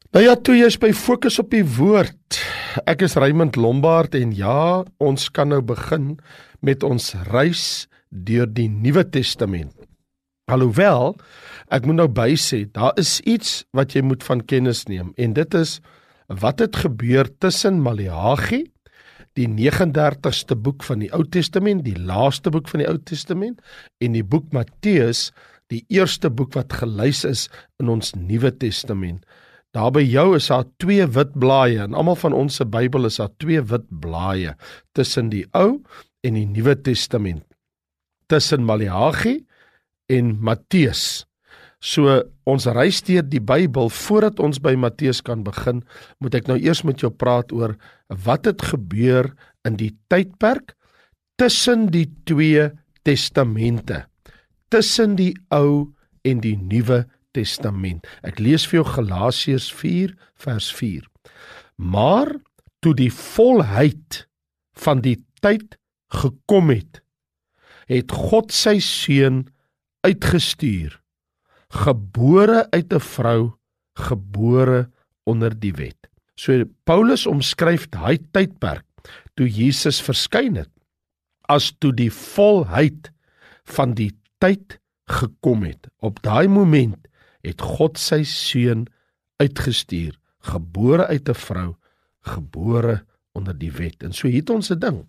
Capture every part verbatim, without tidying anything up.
Nou ja, toe jy's by Fokus op die Woord. Ek is Raymond Lombard en ja, ons kan nou begin met ons reis deur die Nuwe Testament. Alhoewel, ek moet nou bysê, daar is iets wat jy moet van kennis neem en dit is wat het gebeur tussen Maleagi, die negenendertigste boek van die Ou Testament, die laaste boek van die Ou Testament, en die boek Matteus, die eerste boek wat gelys is in ons Nuwe Testament. Daar by jou is daar twee wit blaaie, en almal van ons se Bybel is daar twee wit blaaie, tussen die Ou en die Nuwe Testament, tussen Maleagi en Matteus. So, ons reis deur die Bybel, voordat ons by Matteus kan begin, moet ek nou eers met jou praat oor wat het gebeur in die tydperk tussen die twee testamente, tussen die Ou en die Nuwe Testament. Ek lees vir jou Galasiërs vier vers vier. Maar toe die volheid van die tyd gekom het, het God sy seun uitgestuur, gebore uit 'n vrou, gebore onder die wet. So Paulus omskryf daai tydperk toe Jesus verskyn het, as toe die volheid van die tyd gekom het. Op daai moment het God sy seun uitgestuur, gebore uit 'n vrou, gebore onder die wet. En so het ons 'n ding.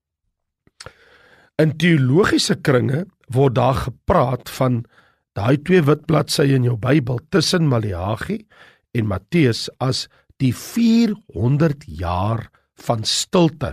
In teologiese kringe word daar gepraat van daai twee wit bladsye in jou Bybel tussen Maleagi en Matteus as die vierhonderd jaar van stilte.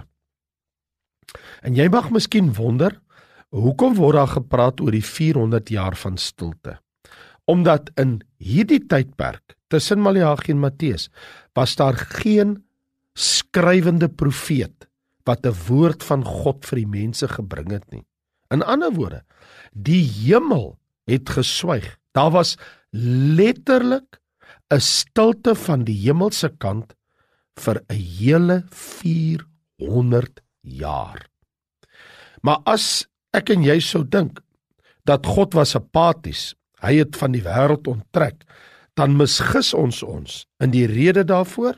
En jy mag miskien wonder, hoekom word daar gepraat oor die vierhonderd jaar van stilte? Omdat in hierdie tydperk, tussen Maleagi en Matteus, was daar geen skrywende profeet, wat 'n woord van God vir die mense gebring het nie. In ander woorde, die hemel het geswyg. Daar was letterlik 'n stilte van die hemelse kant vir 'n hele vierhonderd jaar. Maar as ek en jy sou dink, dat God was apaties, hy het van die wêreld onttrek, dan misgis ons ons. En die rede daarvoor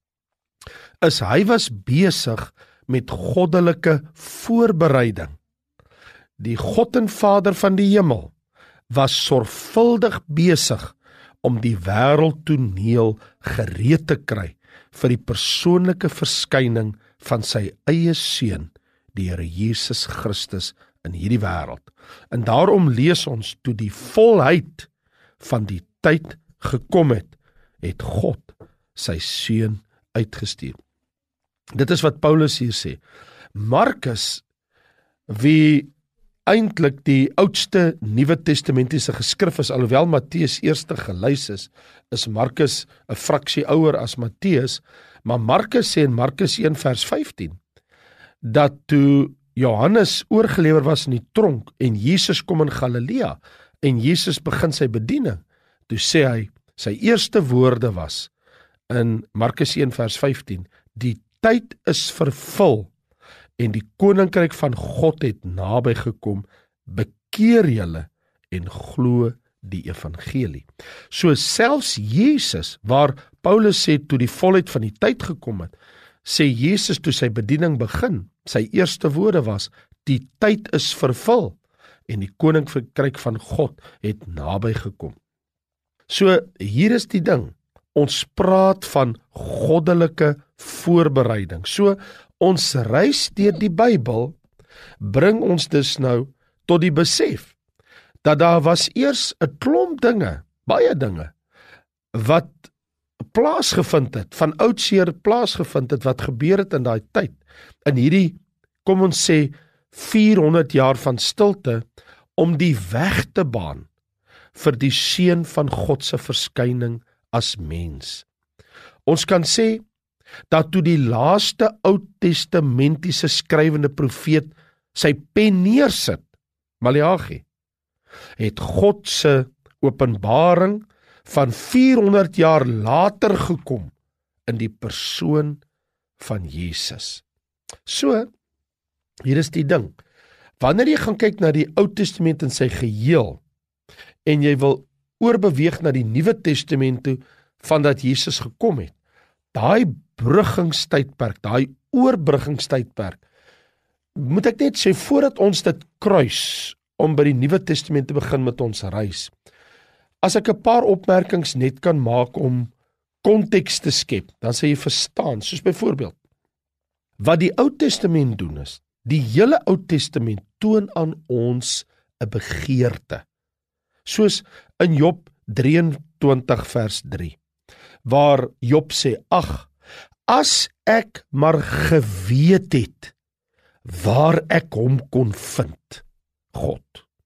is hy was besig met goddelike voorbereiding. Die God en Vader van die hemel was sorgvuldig besig om die wêreldtoneel gereed te kry vir die persoonlike verskyning van sy eie seun, die Here Jesus Christus, in hierdie wêreld. En daarom lees ons, toe die volheid van die tyd gekom het, het God sy seun uitgestuur. Dit is wat Paulus hier sê. Markus, wie eintlik die oudste Nuwe Testamentiese geskrif is, alhoewel Matteus eerste gelys is, is Markus 'n fraksie ouer as Matteus, maar Markus sê in Markus een vers vyftien, dat toe Johannes oorgelewer was in die tronk en Jesus kom in Galilea en Jesus begin sy bediening, toe sê hy, sy eerste woorde was in Markus een vers vyftien, die tyd is vervul en die koninkryk van God het naby gekom, bekeer julle en glo die evangelie. So selfs Jesus, waar Paulus sê toe die volheid van die tyd gekom het, sê Jesus toe sy bediening begin, sy eerste woorde was, die tyd is vervul en die koninkryk van God het naby gekom. So hier is die ding, ons praat van goddelike voorbereiding. So ons reis deur die Bybel bring ons dus nou tot die besef dat daar was eers 'n klomp dinge, baie dinge, wat plaasgevind het, van oudsher plaasgevind het, wat gebeur het in daai tyd, in hierdie, kom ons sê, vierhonderd jaar van stilte, om die weg te baan vir die seun van God se verskyning as mens. Ons kan sê, dat toe die laaste oud-testamentiese skrywende profeet sy pen neersit, Maleagi, het God se openbaring van vierhonderd jaar later gekom in die persoon van Jesus. So, hier is die ding, wanneer jy gaan kyk na die Ou Testament in sy geheel, en jy wil oorbeweeg na die Nuwe Testament toe, van dat Jesus gekom het. Daai bruggingstydperk, daai oorbruggingstydperk, moet ek net sê, voordat ons dit kruis, om by die Nuwe Testament te begin met ons reis, as ek 'n paar opmerkings net kan maak om konteks te skep, dan sê jy verstaan, soos byvoorbeeld, wat die Ou Testament doen is, die hele Ou Testament toon aan ons 'n begeerte, soos in Job drieëntwintig vers drie, waar Job sê, ag, as ek maar geweet het, waar ek hom kon vind, God.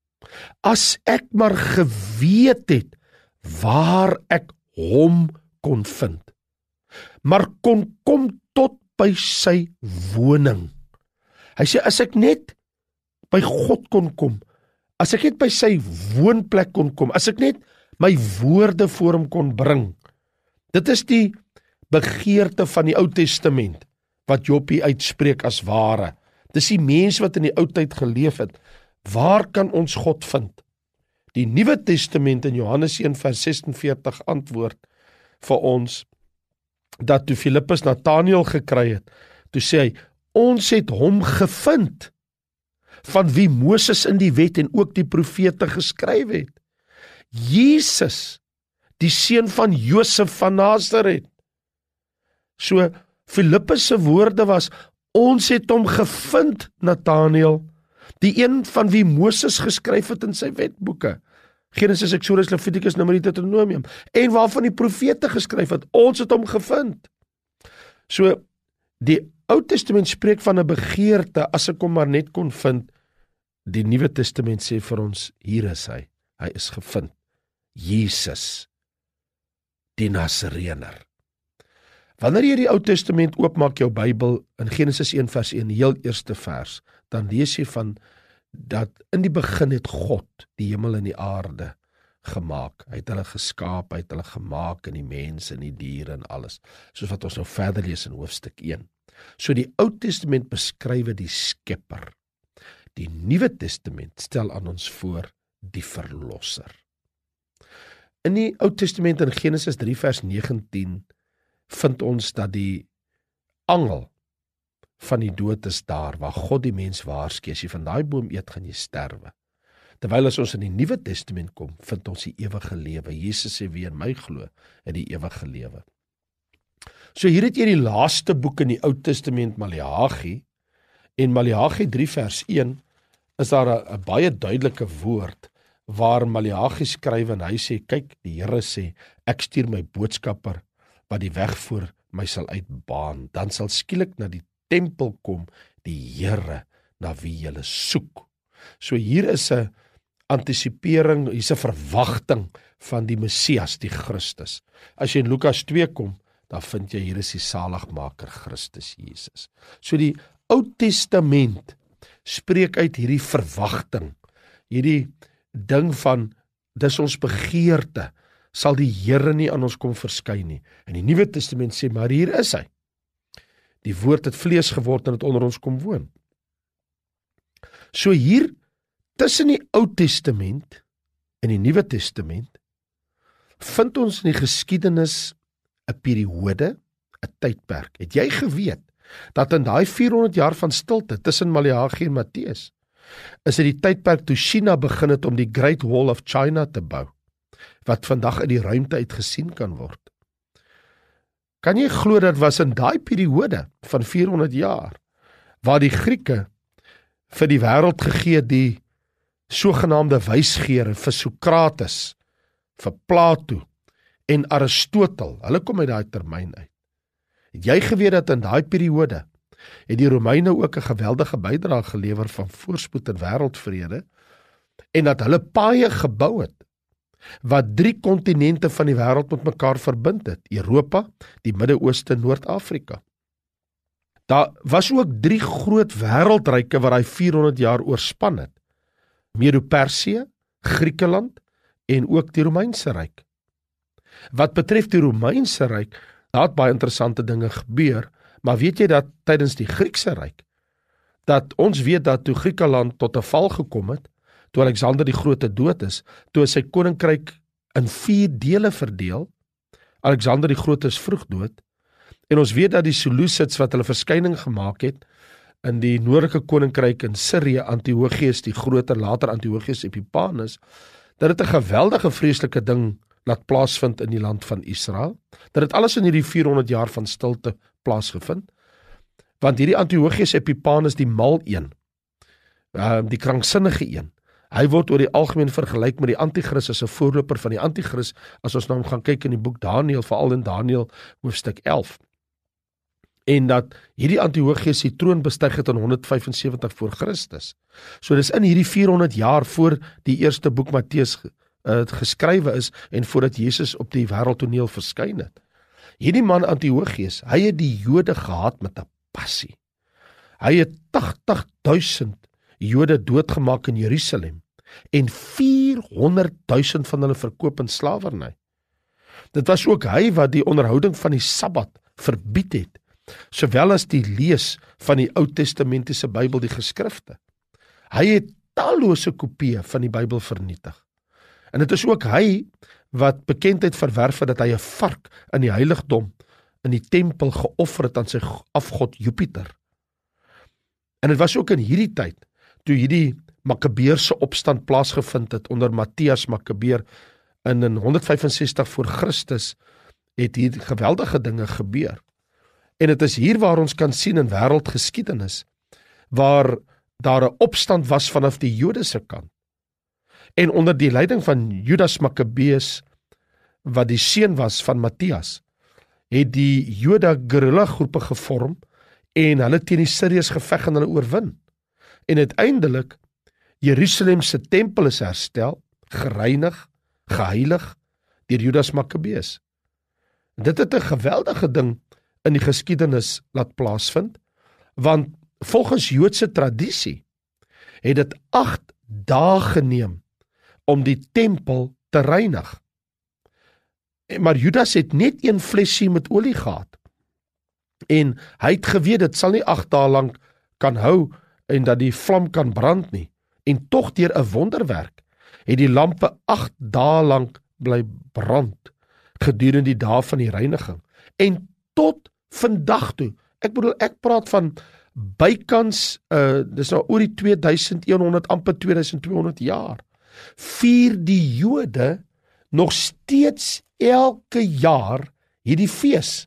As ek maar geweet het, waar ek hom kon vind, maar kon kom tot by sy woning. Hy sê, as ek net by God kon kom, as ek net by sy woonplek kon kom, as ek net my woorde voor hom kon bring. Dit is die begeerte van die Ou Testament, wat Job hier uitspreek as ware. Dis die mens wat in die ou tyd geleef het. Waar kan ons God vind? Die Nuwe Testament in Johannes een vers sesenveertig antwoord vir ons, dat toe Filippus Nathanael gekry het, toe sê hy, ons het hom gevind, van wie Moses in die wet en ook die profete geskryf het. Jesus, die seun van Josef van Nasaret. So, Filippus se woorde was, ons het hom gevind, Nathanael, die een van wie Moses geskryf het in sy wetboeke. Genesis, Exodus, Levitikus, Numeri, Deuteronomium, en waarvan die profete geskryf het, ons het hom gevind. So, die Ou Testament spreek van 'n begeerte, as ek hom maar net kon vind. Die Nuwe Testament sê vir ons, hier is hy, hy is gevind. Jesus, die Nasareëner. Wanneer jy die Ou Testament oopmaak, jou Bybel, in Genesis een vers een, die heel eerste vers, dan lees jy van, dat in die begin het God die hemel en die aarde gemaak. Hy het hulle geskaap, hy het hulle gemaak, en die mense, en die diere, en alles. Soos wat ons nou verder lees in hoofstuk een. So die Ou Testament beskryf die Skepper. Die Nuwe Testament stel aan ons voor die Verlosser. In die Ou Testament in Genesis drie vers negentien vind ons dat die angel van die dood is daar, waar God die mens waarsku, as jy van daai boom eet, gaan jy sterwe. Terwyl as ons in die Nuwe Testament kom, vind ons die ewige lewe. Jesus sê, wie in my glo, het die ewige lewe. So hier het jy die laaste boek in die Ou Testament, Maleagi, en Maleagi drie vers een, is daar 'n baie duidelike woord, waar Maleagi skryf en hy sê, kyk, die Here sê, ek stuur my boodskapper, wat die weg voor my sal uitbaan, dan sal skielik na die tempel kom, die Here, na wie julle soek. So hier is 'n antisipering, hier is 'n verwagting van die Messias, die Christus. As jy in Lukas twee kom, dan vind jy hier is die saligmaker Christus Jesus. So die Ou Testament spreek uit hierdie verwagting, hierdie ding van, dis ons begeerte, sal die Here nie aan ons kom verskyn nie. En die Nuwe Testament sê, maar hier is hy. Die woord het vlees geword en het onder ons kom woon. So hier, tussen die Ou Testament en die Nuwe Testament, vind ons in die geskiedenis 'n periode, 'n tydperk. Het jy geweet, dat in daai vierhonderd jaar van stilte, tussen Maleagi en Matteus, is dit die tydperk toe China begin het om die Great Wall of China te bou, wat vandag in die ruimte uit gesien kan word. Kan jy glo dat was in daai periode van vierhonderd jaar, waar die Grieke vir die wêreld gegee die sogenaamde wysgeere vir Sokrates, vir Plato en Aristotel, hulle kom uit daai termyn uit. Het jy geweet dat in daai periode het die Romeine ook 'n geweldige bydrae gelewer van voorspoed en wêreldvrede, en dat hulle paaie gebou het, wat drie kontinente van die wêreld met mekaar verbind het, Europa, die Midde-Ooste en Noord-Afrika. Daar was ook drie groot wêreldryke wat hy vierhonderd jaar oorspan het, Medo-Persië, Griekeland en ook die Romeinse ryk. Wat betref die Romeinse ryk, daar het baie interessante dinge gebeur, maar weet jy dat tydens die Griekse ryk, dat ons weet dat toe Griekeland tot 'n val gekom het, toe Alexander die Grote dood is, toe sy koninkryk in vier dele verdeel, Alexander die Grote is vroeg dood, en ons weet dat die Seleucids wat hulle verskyning gemaak het, in die noordelike koninkryk in Sirië, Antiochus die Grote, later Antiochus Epiphanes, dat dit 'n geweldige vreeslike ding laat plaasvind in die land van Israel, dat dit alles in hierdie vierhonderd jaar van stilte plaasgevind, want hierdie Antiochus Epiphanes, die mal een, uh, die kranksinnige een, hy word oor die algemeen vergelyk met die Antichrist as 'n voorloper van die Antichrist, as ons nou gaan kyk in die boek Daniël, veral in Daniël hoofstuk elf. En dat hierdie Antiochus die troon bestyg het in honderd vyfensewentig voor Christus. So dis in hierdie vierhonderd jaar voor die eerste boek Matteus uh, geskrywe is en voordat Jesus op die wêreldtoneel verskyn het. Hierdie man Antiochus, hy het die Jode gehaat met 'n passie. Hy het tagtig duisend Jode doodgemaak in Jerusalem en vierhonderd duisend van hulle verkoop in slawerny. Dit was ook hy wat die onderhouding van die Sabbat verbied het, sowel as die lees van die Ou Testamentiese Bybel, die geskrifte. Hy het tallose kopieë van die Bybel vernietig. En dit is ook hy wat bekendheid verwerf het dat hy 'n vark in die heiligdom in die tempel geoffer het aan sy afgod Jupiter. En dit was ook in hierdie tyd toe hierdie Makabeërse opstand plaasgevind het onder Matthias Makabeer in, in honderd vyfensestig voor Christus, het hier geweldige dinge gebeur. En dit is hier waar ons kan sien in wêreldgeskiedenis, waar daar 'n opstand was vanaf die Jodese kant. En onder die leiding van Judas Makabeus, wat die seun was van Matthias, het die Jode guerrilla groepe gevorm en hulle teen die Siriërs geveg en hulle oorwin. En uiteindelik, Jerusalem se tempel is herstel, gereinig, geheilig deur Judas Makabeus. Dit het 'n geweldige ding in die geskiedenis laat plaasvind, want volgens Joodse tradisie het dit agt dae geneem om die tempel te reinig. Maar Judas het net een flesie met olie gehad. En hy het geweet dit sal nie agt dae lank kan hou en dat die vlam kan brand nie. En tog deur 'n wonderwerk het die lampe agt dae lank bly brand gedurende die dae van die reiniging. En tot vandag toe, ek bedoel ek praat van bykans, uh, dis nou oor die twee duisend een honderd, amper twee duisend twee honderd jaar, vier die Jode nog steeds elke jaar hierdie fees,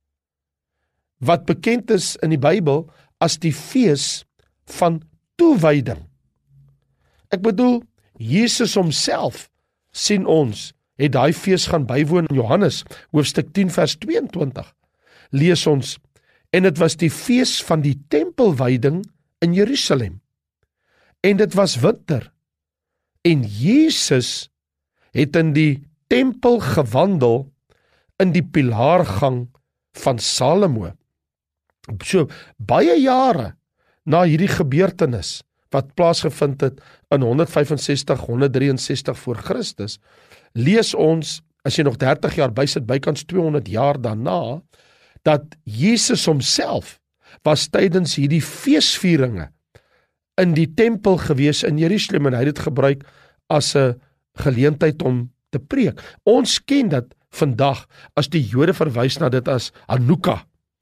wat bekend is in die Bybel as die fees van toewyding. Ek bedoel, Jesus homself, sien ons, het daai fees gaan bywoon in Johannes, hoofstuk tien vers tweeëntwintig, lees ons, en dit was die fees van die tempelwyding in Jerusalem, en dit was winter, en Jesus het in die tempel gewandel in die pilaargang van Salomo. So baie jare na hierdie gebeurtenis wat plaasgevind het in honderd vyfensestig, honderd drieënsestig voor Christus, lees ons, as jy nog dertig jaar bysit, bykans tweehonderd jaar daarna, dat Jesus homself was tydens hierdie feesvieringe in die tempel gewees in Jerusalem, en hy het dit gebruik as 'n geleentheid om te preek. Ons ken dit vandag as die Jode verwys na dit as Hanukkah,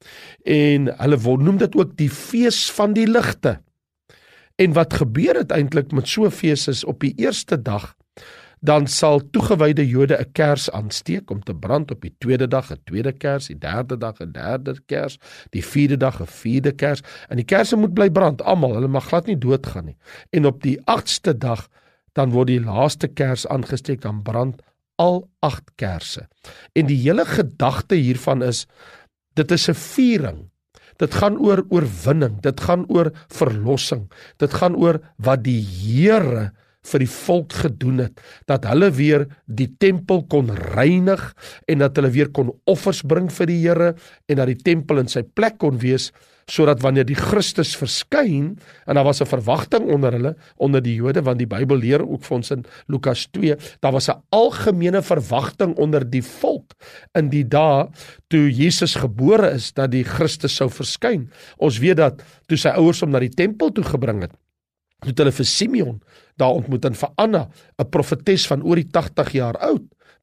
en hulle noem dit ook die fees van die ligte. En wat gebeur het eintlik met so 'n fees is, op die eerste dag, dan sal toegewyde Jode 'n kers aansteek om te brand, op die tweede dag 'n tweede kers, die derde dag 'n derde kers, die vierde dag 'n vierde kers, en die kerse moet bly brand, almal, hulle mag glad nie doodgaan nie. En op die agste dag, dan word die laaste kers aangesteek, dan brand al agt kerse. En die hele gedagte hiervan is, dit is 'n viering. Dit gaan oor oorwinning, dit gaan oor verlossing, dit gaan oor wat die Here vir die volk gedoen het, dat hulle weer die tempel kon reinig, en dat hulle weer kon offers bring vir die Here, en dat die tempel in sy plek kon wees, sodat wanneer die Christus verskyn, en daar was 'n verwagting onder hulle, onder die Jode, want die Bybel leer ook vir ons in Lukas twee, daar was 'n algemene verwagting onder die volk, in die dae toe Jesus gebore is, dat die Christus sou verskyn. Ons weet dat, toe sy ouers hom na die tempel toe gebring het, het hulle vir Simeon daar ontmoet, en vir Anna, 'n profetes van oor die tagtig jaar oud,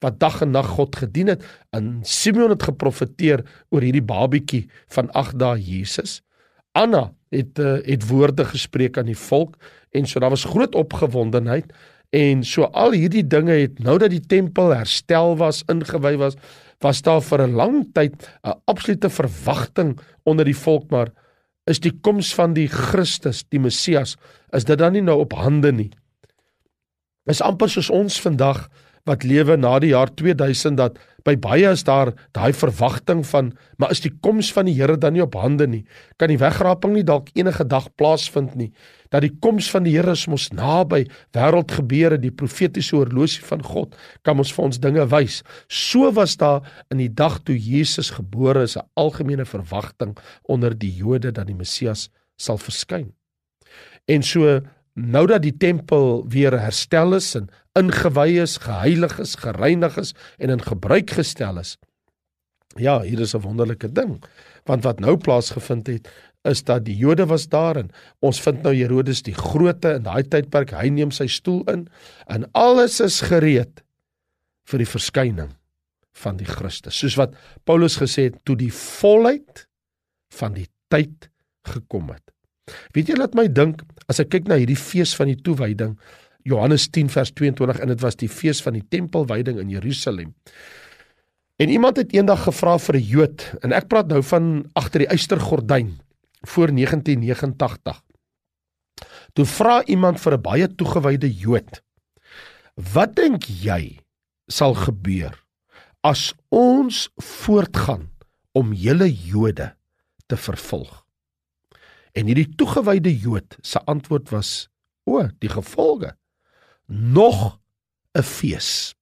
wat dag en nag God gedien het, en Simeon het geprofeteer oor hierdie babietjie van agt dae Jesus. Anna het, uh, het woorde gespreek aan die volk, en so daar was groot opgewondenheid, en so al hierdie dinge het, nou dat die tempel herstel was, ingewy was, was daar vir 'n lang tyd 'n absolute verwagting onder die volk, maar is die koms van die Christus, die Messias, is dit dan nie nou op hande nie? Is amper soos ons vandag, wat lewe na die jaar tweeduisend, dat by baie is daar daai verwagting van, maar is die koms van die Here dan nie op hande nie? Kan die wegraping nie dalk enige dag plaasvind nie? Dat die koms van die Here is mos naby, wêreldgebeure, die profetiese horlosie van God, kan ons vir ons dinge wys. So was daar in die dag toe Jesus gebore is, 'n algemene verwagting onder die Jode dat die Messias sal verskyn. En so, nou dat die tempel weer herstel is en ingewy is, geheilig is, gereinig is en in gebruik gestel is, ja, hier is 'n wonderlike ding, want wat nou plaasgevind het, is dat die Jode was daar, en ons vind nou Herodes die Grote in daai tydperk, hy neem sy stoel in, en alles is gereed vir die verskyning van die Christus, soos wat Paulus gesê het, toe die volheid van die tyd gekom het. Weet jy, laat my dink, as ek kyk na hierdie fees van die toewyding, Johannes tien vers tweeëntwintig, en dit was die fees van die tempelwyding in Jerusalem. En iemand het eendag gevra vir 'n Jood, en ek praat nou van agter die ystergordyn, voor negentien negentig. Toe vra iemand vir 'n baie toegewyde Jood, wat dink jy sal gebeur as ons voortgaan om julle Jode te vervolg? En hierdie toegewyde Jood se antwoord was, o, die gevolge, nog 'n fees.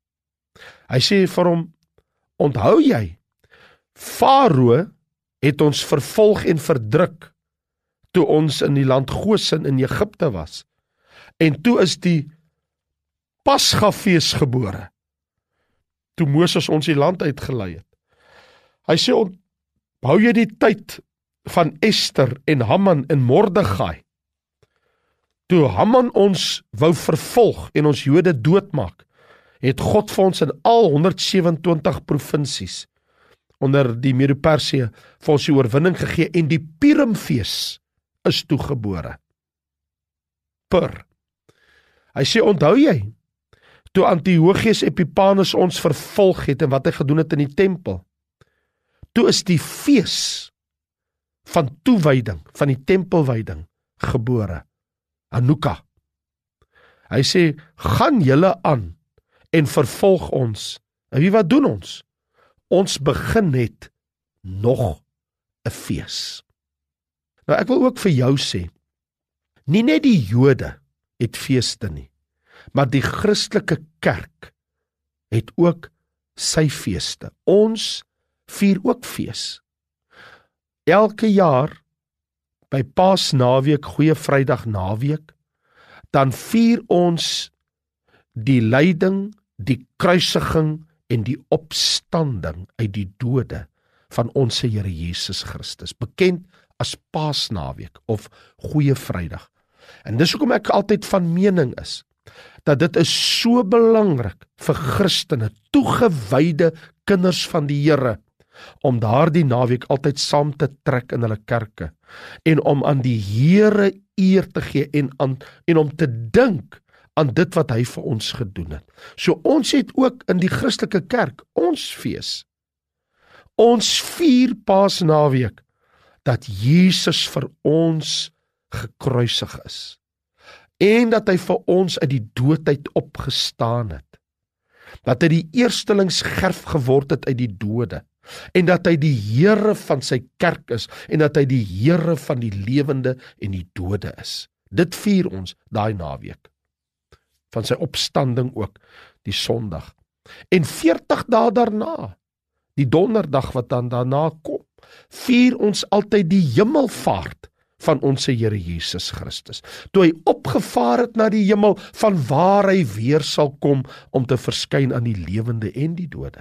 Hy sê vir hom, onthou jy, Farao het ons vervolg en verdruk, toe ons in die land Gosen in Egipte was, en toe is die Pasgafees gebore, toe Moses ons die land uitgelei het. Hy sê, onthou jy die tyd van Ester en Haman en Mordegai, toe Haman ons wou vervolg en ons Jode doodmaak, het God vir ons in al honderd sewenentwintig provinsies onder die Medo-Persië vir ons die oorwinning gegee, en die Purimfees is toegebore. Pur. Hy sê, onthou jy, toe Antiochus Epiphanes ons vervolg het en wat hy gedoen het in die tempel, toe is die fees van toewyding, van die tempelwyding gebore. Hanukkah. Hy sê, gaan julle aan en vervolg ons. En wie wat doen ons? Ons begin net nog 'n fees. Nou ek wil ook vir jou sê, nie net die Jode het feeste nie, maar die Christelike kerk het ook sy feeste. Ons vier ook fees. Elke jaar by Paasnaweek, Goeie Vrydag naweek, dan vier ons die lyding, die kruisiging en die opstanding uit die dode van ons Here Jesus Christus, bekend as Paasnaweek of Goeie Vrydag. En dis hoekom ek altyd van mening is, dat dit is so belangrik vir Christene, toegewyde kinders van die Here, om daardie naweek altyd saam te trek in hulle kerke, en om aan die Here eer te gee, en, aan, en om te dink aan dit wat hy vir ons gedoen het. So ons het ook in die Christelike kerk, ons fees, ons vier Paasnaweek, dat Jesus vir ons gekruisig is, en dat hy vir ons uit die doodheid opgestaan het, dat hy die eerstelingsgerf geword het uit die dode, en dat hy die Here van sy kerk is, en dat hy die Here van die lewende en die dode is. Dit vier ons daai naweek, van sy opstanding ook, die Sondag. En veertig dae daarna, die donderdag wat dan daarna kom, vier ons altyd die hemelvaart van ons Here Jesus Christus, toe hy opgevaar het na die hemel, van waar hy weer sal kom, om te verskyn aan die lewende en die dode.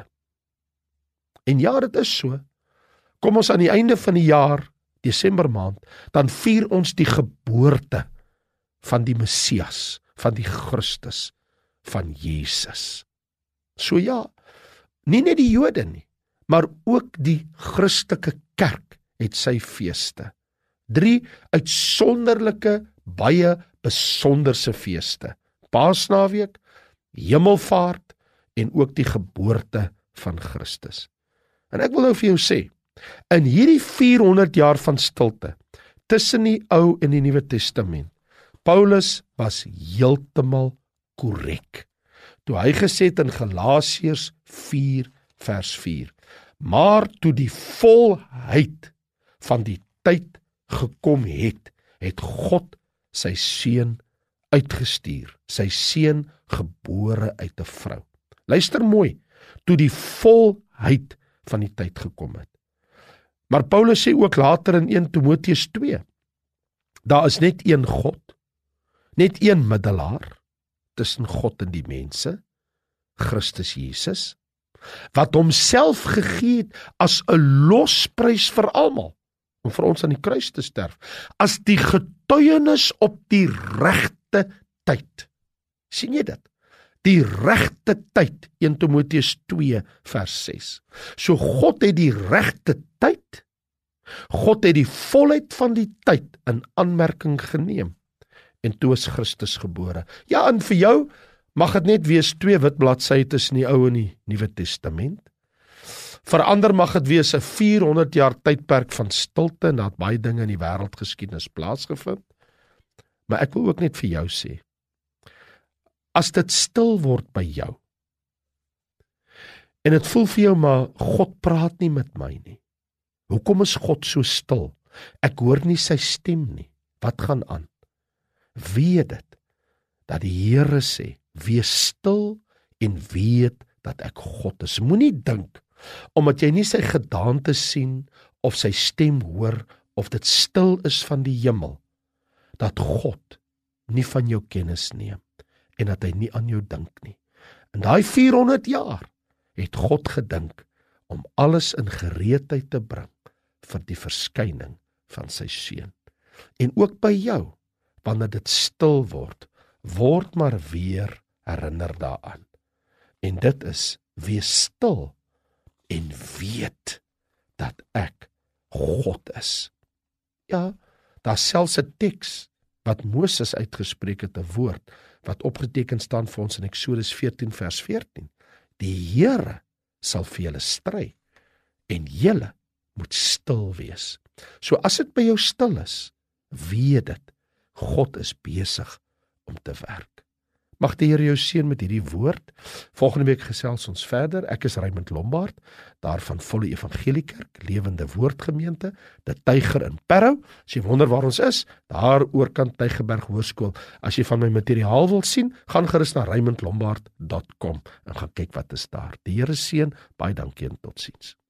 En ja, dit is so. Kom ons aan die einde van die jaar, Desember maand, dan vier ons die geboorte van die Messias, van die Christus, van Jesus. So ja, nie net die Jode nie, maar ook die Christelike kerk het sy feeste. Drie uitsonderlike, baie besonderse feeste. Paasnaweek, Hemelvaart en ook die geboorte van Christus. En ek wil nou vir jou sê, in hierdie vierhonderd jaar van stilte, tussen die Ou en die Nuwe Testament, Paulus was heeltemal korrek, toe hy gesê het in Galasiërs vier vers vier, maar toe die volheid van die tyd gekom het, het God sy seun uitgestuur, sy seun gebore uit 'n vrou. Luister mooi, toe die volheid van die tyd gekom het. Maar Paulus sê ook later in eerste Timoteus twee, daar is net een God, net een middelaar tussen God en die mense, Christus Jesus, wat homself gegee het as 'n losprys vir almal, om vir ons aan die kruis te sterf, as die getuienis op die regte tyd. Sien jy dit? Die regte tyd, eerste Timoteus twee vers ses. So God het die regte tyd, God het die volheid van die tyd in aanmerking geneem, en toe is Christus gebore. Ja, en vir jou mag dit net wees twee wit bladsye tussen die Ou en die Nuwe Testament. Vir ander mag dit wees 'n vierhonderd jaar tydperk van stilte, en dat baie dinge in die wêreldgeskiedenis plaasgevind. Maar ek wil ook net vir jou sê, as dit stil word by jou, en dit voel vir jou, maar God praat nie met my nie. Hoekom is God so stil? Ek hoor nie sy stem nie. Wat gaan aan? Weet dit, dat die Here sê, wees stil en weet dat ek God is. Moenie dink, omdat jy nie sy gedaante sien, of sy stem hoor, of dit stil is van die hemel, dat God nie van jou kennis neem, en dat hy nie aan jou dink nie. In daai vierhonderd jaar, het God gedink, om alles in gereedheid te bring, vir die verskyning van sy seun. En ook by jou, wanneer dit stil word, word maar weer herinner daaraan. En dit is, wees stil, en weet, dat ek God is. Ja, daar selfs 'n teks, wat Moses uitgespreek het, 'n woord, wat opgeteken staan vir ons in Eksodus veertien vers veertien. Die Here sal vir julle stry, en julle moet stil wees. So as dit by jou stil is, weet dit, God is besig om te werk. Mag die Here jou seën met hierdie woord. Volgende week gesels ons verder. Ek is Raymond Lombard, daar van Volle Evangeliekerk, Lewende Woordgemeente, die Tyger in Parow. As jy wonder waar ons is, daar oorkant Tygerberg Hoërskool. As jy van my materiaal wil sien, gaan gerus na raymond lombard dot com en gaan kyk wat is daar. Die Here seën, baie dankie en totsiens.